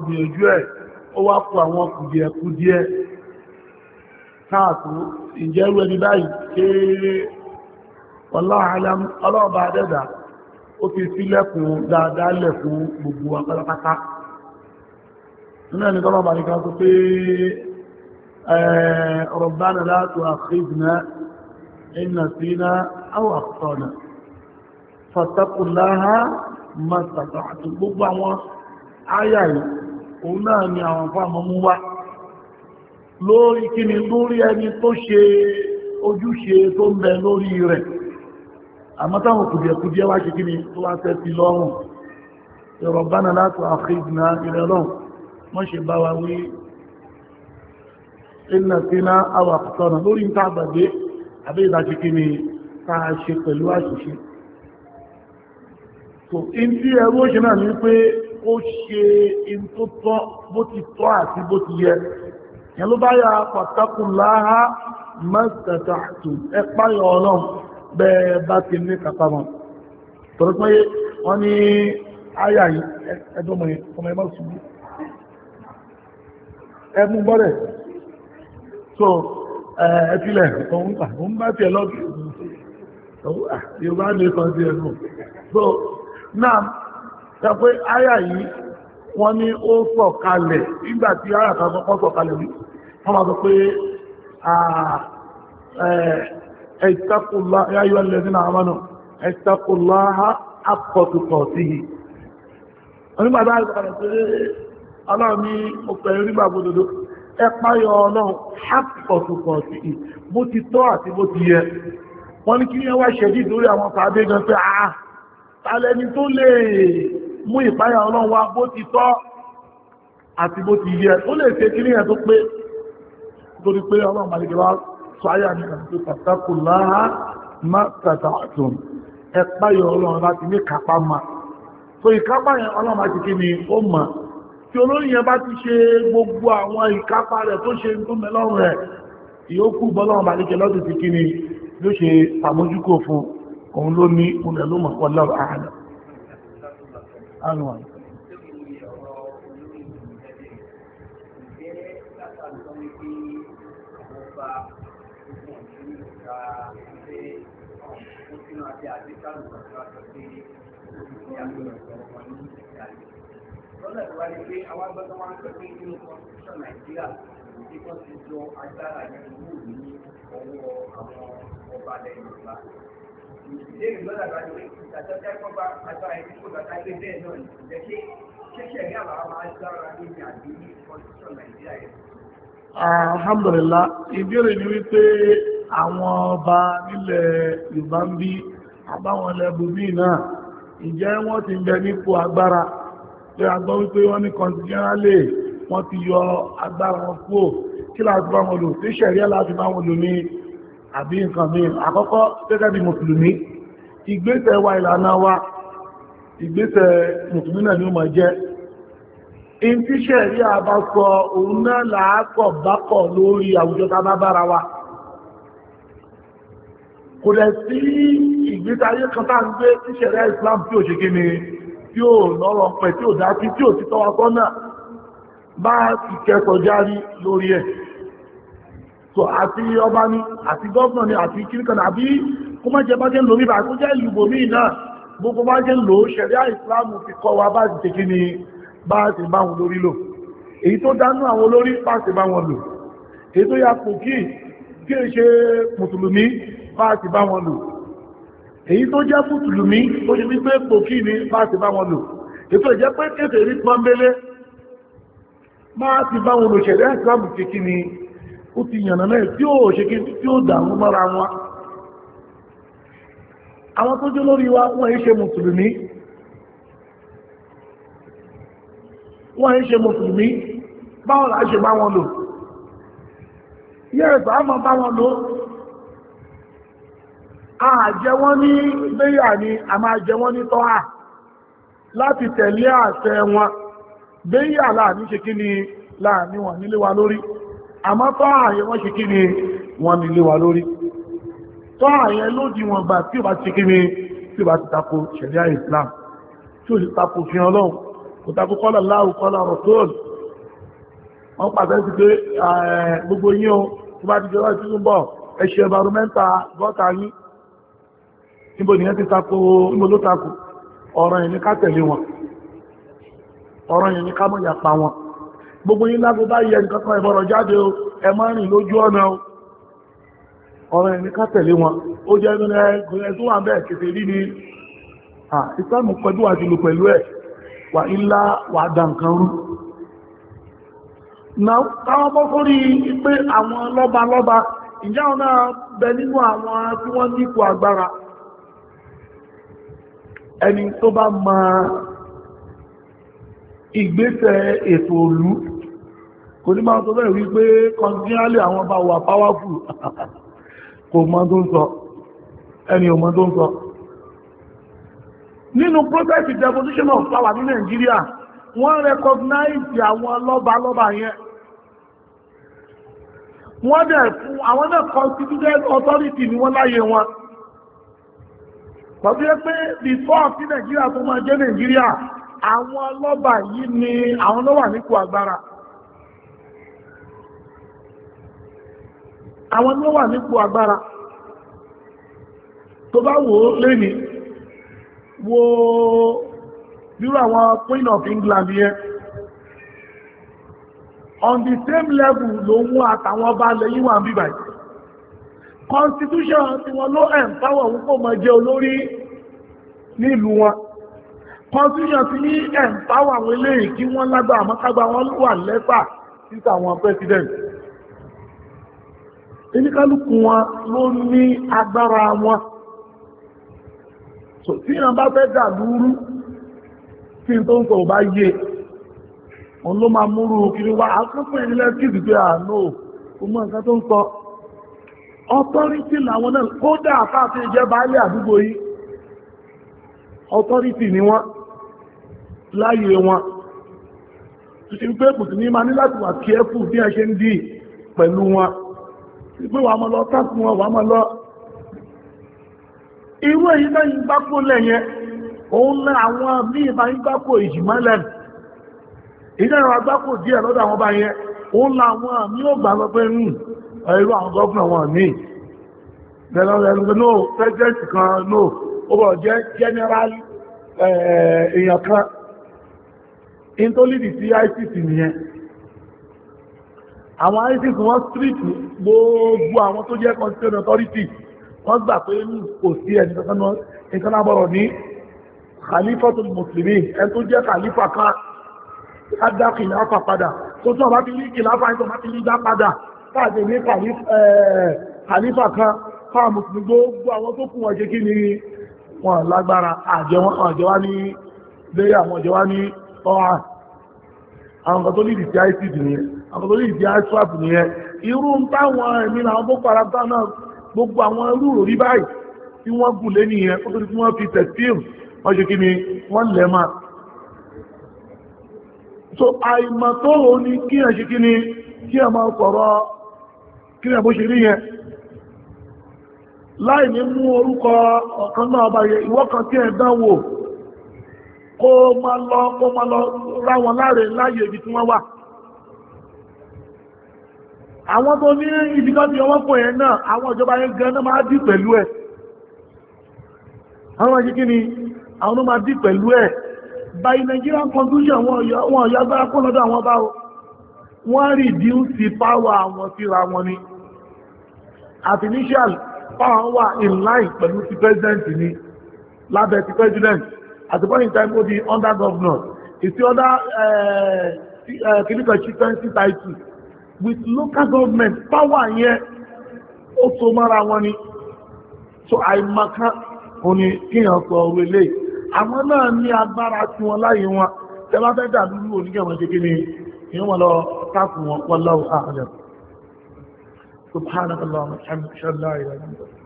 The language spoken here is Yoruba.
gbìyànjú ẹ̀ ó wá kú àwọn kùdìẹ̀kùdìẹ̀ káàkó ìjẹ́rú ẹni báyìí ṣe ọlọ́ọ̀bá dẹ́dà ó fi sílẹ̀kùn dáadáa lẹ̀ fún gbogbo apátápátá nínú ẹni tọ́lọ́bà ní kan tó pé Rabbana la tu'akhidhna in nasina aw akhta'na fattaqullaha mastata'tum gbogbo àwọn áyà yìí òun náà ni àwọn fáàmọ́ mú wá lórí kíni lórí ẹni tó ṣe ojúṣe tó ń bẹ lórí rẹ̀ àmọ́ táwọn kùdìẹ̀kùdìẹ̀ wá ṣe kíni tó wá tẹ́ sí lọ́rùn Rabbana la tu'akhidhna ìrẹ̀lọ́rùn wọ́n ṣe bá wa wí in nasina aw akhta'na lórí ń tàbàdé àbí ìdájí kíni káà ṣe pẹ̀lú àṣìṣe so in tí ẹrú òṣè náà ní pé ó ṣe in tó tọ́ bó ti tọ́ àti bó ti yẹ yẹn ló bá yà fattaqullaha mastata'tum ẹ páyà Ọlọ́run bẹ́ẹ̀ bá ti ní kàtàmọ̀ tọ́rọ pé wọ́n ní àyà yìí ẹjọ́mọ̀ ọmọ ẹmọ́ ṣubú ẹmú gbọ́rẹ̀ so ẹ̀fílẹ̀ òun bá ti ẹlọ́gbẹ̀ Yorùbá ní kan sí ẹnu so náà sọ pé àyà yìí wọ́n ní ó sọ̀kalẹ̀ nígbàtí àyà kan kọ́kọ́ sọ̀kalẹ̀ rí wọ́n máa sọ pé ittaqullaha ya ayyuhal ladhina amanu ittaqullaha haqqa tuqatihi onígbàtí àyà sọ̀kalẹ̀ pé ọlọ́run ní ọpẹ̀rẹ̀ nígbà gbogbo ẹ páyọ ọlọ́run haqqa tuqatihi bó ti tọ́ àti bó ti yẹ wọ́n ní kí ní ẹwà ṣẹ̀dí lórí àwọn tàbí gan pé tàlẹ́ni tó lè mú ìpáyà ọlọ́run wá bó ti tọ́ àti bó ti yẹ ó lè ṣe kíní ẹ̀ tó pé torí pé ọlọ́run màlìkẹ́ wá sọ ayà ní àti fattaqullaha mastata'tum ẹ páyà ọlọ́run láti ní kápá ma so ìkápá yẹn ọlọ́run àti kí ni ó mọ̀ tí olórin yẹn bá ti ṣe gbogbo àwọn ìkápá rẹ̀ tó ṣe tó mẹ́lọ́run rẹ̀ ìyókù bọ́lọ́run màlìkẹ́ lọ́dún ti kí ni ló ṣe àmójúkò fún òun ló ní oúnjẹ ló mọ̀ wallahu a'lam. Anwar. Lọ́nà tó wá ní pé àwọn agbọ́dọ̀ wá ń sọ pé nínú constitution Nàìjíríà tí wọ́n ti jọ agbára yẹn wù ní ọwọ́ àwọn ọba lẹ́yìn Yorùbá. Ìdílé lọ́nà bá ní pé ìtàjọ́jà ìkọ́ba agbára ẹni kò bàtà gbé bẹ́ẹ̀ náà ní ìjẹ́ kí ṣẹ̀ṣẹ̀ ní àbá máa gbára níbi àbí ní constitution Nàìjíríà yẹn. Alhamdulillah, ìbéèrè ni wípé àwọn ọba nílẹ̀ Yorùbá ń bí àbáwọn lẹ́bùmí náà ìjẹ́ wọ́n ti ń bẹ nípò agbára pé a gbọ́ wípé wọ́n ní constitutionally wọ́n ti yọ agbára wọn kúrò kí láti bá wọn lò tí ṣẹ̀ríà láti bá wọn lò ní àbí nǹkan mi àkọ́kọ́ gẹ́gẹ́ bí mùsùlùmí ìgbésẹ̀ wa ìlànà wa ìgbésẹ̀ mùsùlùmí náà ni ó máa jẹ́ in tí ṣẹ̀ríà bá sọ òun náà làákọ̀ bákọ̀ lórí àwùjọ tá bá bára wa kò dẹ̀ sí ìgbésẹ̀ ayé kan tá ń gbé tí ṣẹ̀ríà Islam tí ò ṣe kí ni tí ò lọ́rọ̀ pẹ̀ tí ò dá sí tí ò ti tọ́wà sọ́nà bá ti kẹ́kọ̀ọ́ járí lórí ẹ̀ so àti ọba ni àti gọ́ọ̀nà ni àti kíríkan àbí kó má jẹ bá jẹ́ lórí bá tó jẹ́ ìlú bòmí náà gbogbo bá jẹ́ lò ṣẹ̀ríà Islam fi kọ́ wa bá ti tẹ́kí ni bá ti bá wọn lórí lò èyí tó dánú àwọn olórí bá ti bá wọn lò èyí tó yà pò kí è ṣe mùsùlùmí bá ti bá wọn lò èyí tó jẹ́ mùsùlùmí tó ṣe wípé pò kí ni bá ti bá wọn lò èyí tó jẹ́ pé kéfèé rí pọ́nbélé bá ti bá wọn lò ṣẹ̀ríà Islam ti kí ni ó ti yànnà náà tí ó ṣe kí tí ó dàmú mọ́ra wọn àwọn tó jẹ́ lórí wa wọ́n yí ṣe mùsùlùmí báwọn là ṣe bá wọn lò yẹ́ ẹ̀sọ́ á mọ́ bá wọn lò àjẹ́ wọ́n ní béyà ni a máa jẹ wọ́n ní tọ́hà láti tẹ̀lé àṣẹ wọn béyà láàní ṣe kí ni láàní wọn nílé wa lórí àmọ́ tọ́hà yẹ wọ́n ṣe kí ni wọ́n nílé wa lórí tọ́hà yẹ lódì wọn gbà tí ó bá ti ṣe kí ni tí ó bá ti tako ṣẹ̀ríà Islam tí ó ti tako fi Ọlọ́run kò takò qala Allahu qala Rasul. Wọ́n pàṣẹ sí pé gbogbo yín o tó bá ti jẹ́ láti tún bọ̀ ẹ̀ṣẹ̀ environmental gọ́ta yín níbo nìyẹn ti takò níbo ló takò ọ̀rọ̀ yẹn ní ká tẹ̀lé wọn ọ̀rọ̀ yẹn ní ká mọ̀ yàpa wọn gbogbo yín lágbo bá yẹ nǹkan kan ìbọ̀rọ̀ jáde o ẹ má rìn lójú ọ̀nà o ọ̀rọ̀ yẹn ní ká tẹ̀lé wọn ó jẹ́ nínú ẹgbẹ̀rẹ̀ tó wà bẹ́ẹ̀ kèfè rí ni ìsìlámù pẹ̀lú àjùlù pẹ̀lú ẹ̀ wà ilá wà dà nǹkan rú náà káwọn bọ́ sórí pé àwọn lọ́balọ́ba ìjà wọn náà bẹ nínú àwọn tí wọ́n nípò agbára ẹni tó bá mọ ìgbésẹ̀ ètò òlú kò ní máa tó bẹ́ẹ̀ wípé kọndínálì àwọn bá wà powerful kò mọ̀ tó ń sọ ẹni ò mọ̀ tó ń sọ nínú process devolution of power ní Nàìjíríà wọ́n recognize àwọn lọ́balọ́ba yẹn wọ́n dẹ̀ fún àwọn náà constituted authority ni wọ́n láyé wọn pọ̀bí pé before tí Nàìjíríà tó máa jẹ́ Nàìjíríà àwọn lọ́ba yìí ni àwọn ló wà nípò agbára àwọn ló wà nípò agbára tó bá wò ó lẹ́ni wo bírò àwọn Queen of England yẹn on the same level ló mú àtàwọn ọba lẹ́yìn wà bíbà yìí constitution tí wọ́n ló empower òun kò mọ̀ jẹ́ olórí nílùú wọn constitution ti ní empower àwọn eléyìí kí wọ́n lágbà àmọ́kágbà wọn wà lẹ́fà títà àwọn president oníkálùkù wọn ló ní agbára wọn so tí wọ́n bá fẹ́ dà lúrú tí n tó ń sọ bá yé òun ló máa múrú kiri wá akọ́kọ́ ìrìnlẹ̀ kìdì pé àánú ọmọ nǹkan tó ń sọ authority làwọn náà kódà àfáàfin ìjẹ́ baálé àdúgbò yìí authority ni wọ́n láyé wọn títí pé kò sí ní ma ní láti wà careful bí ẹ ṣe ń dì pẹ̀lú wọn pé wà mọ́ lọ tákùn wọn wà mọ́ lọ irú èyí náà yìí gbápò lẹ́yẹn òun náà àwọn míì bá ń gbápò ìjìmọ́lẹ̀ ìdára agbápò díẹ̀ lọ́dọ̀ àwọn bá yẹn òun làwọn àmì ò gbà lọ pé irú àwọn gọ́ọ̀nà wọn ní no president kan no ó bọ̀ jẹ́ general èèyàn kan in tó lìdì sí ICC nìyẹn àwọn ICC wọ́n street gbogbo àwọn tó jẹ́ constitutional authority wọ́n gbà pé kò sí ẹni kankan náà bọ̀rọ̀ ní khalifatul muslimin ẹni tó jẹ́ khalifa kan ádá kìláfà padà tó tún ọba ti rí kìláfà ní ọba ti rí dá padà káàdé ní khalifa kan fáwọn mùsùlùmí gbogbo àwọn tó kún wọn ṣe kí ni wọn lágbára àjẹwá ní lérí àwọn àjẹwá ní ọ̀há àwọn kan tó lè dìtí ICD nìyẹn àwọn tó lè dìtí ISWAP nìyẹn irú ń táwọn ẹ̀mí làwọn boko haram náà gbogbo àwọn irú òrí báyìí tí wọ́n gùn lé nìyẹn kó tó ní kí wọ́n fi tẹ̀síìmù wọ́n ṣe kí ni wọ́n lẹ̀ máa so àìmọ̀ tó hò ní kí ẹ̀ ṣe kí ni kí ẹ máa sọ̀rọ̀ kí ẹ bó ṣe rí yẹn láì ní mú orúkọ ọ̀kan náà bá yẹ ìwọ́kan tí ẹ dánwò kó máa lọ ráwọn láre láyé ibi tí wọ́n wà àwọn tó ní ibi kan tí ọwọ́ pọ̀ yẹn náà àwọn ìjọba yẹn gan náà máa dì pẹ̀lú ẹ̀ àwọn ṣe kí ni àwọn náà máa dì pẹ̀lú ẹ̀ by Nigerian constitution wọn ọ̀yá gbára kó lọ́dọ̀ àwọn bá wọ́n reduce power àwọn síra wọn ni artificial power wà in line pẹ̀lú ti president ni lábẹ́ ti president at the point in time ó di under governor ìsí under clinical chieftaincy title with local government power yẹn ó so mọ́ra wọn ni so àìmọ̀kan òní kíyàn sọ ọ̀rọ̀ eléyìí àwọn náà ní agbára tí wọ́n láyé wọn tẹ́bá fẹ́ dà lúrú oníkẹ̀wọ̀n ṣe kí ni ìwọ̀n lọ káàkùn wọn wallahu a'lam subhanakallahumma wa bihamdika ashhadu an la ilaha illa anta